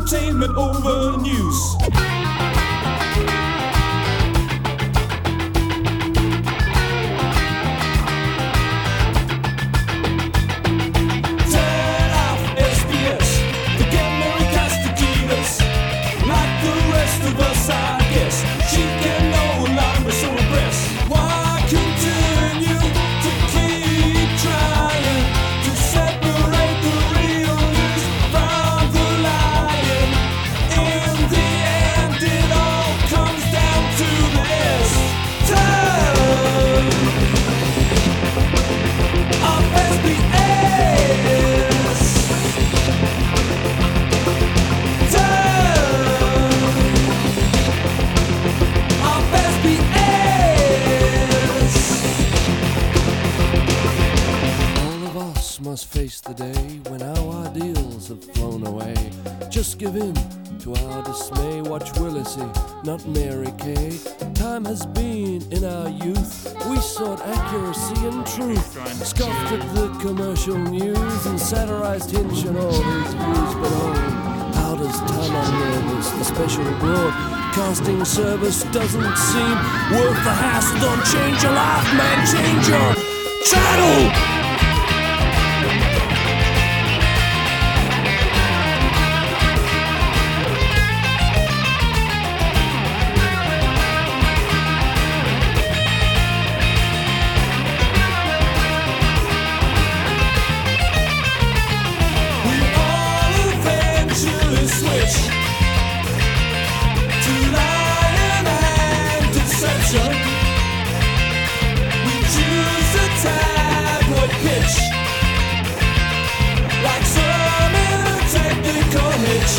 infotainment over news. Turn off SBS, forget Mary Castiglinos. Like the rest of us, I guess, she can no longer so impressed. Why continue to keep trying to separate the real news from the lying? In the end, it all comes down to this. Turn off SBS. Turn off SBS. All of us must face the day when our ideals have flown away. Just give in to our dismay. Watch Willissy, not Mary Kay. Time has been in our youth. We sought accuracy and truth. Scoffed at the commercial news and satirized Hinch and all these views. But oh, how does time unnervous? The special broadcasting service doesn't seem worth the hassle. Don't change your life, man. Change your channel. We all eventually switch to lying and deception. We choose a tabloid pitch, like some in a technical hitch.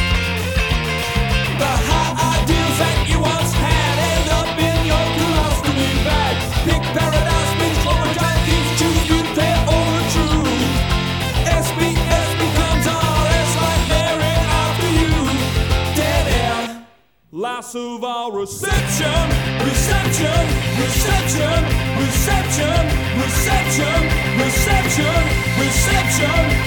The hot ideals that you once had end up in your colostomy bag. Pick paradise, bitch, or a giant keeps choosing their own truth. SBS becomes RS like Mary after you. Dead air, loss of all reception, reception, reception, reception, reception, reception, reception.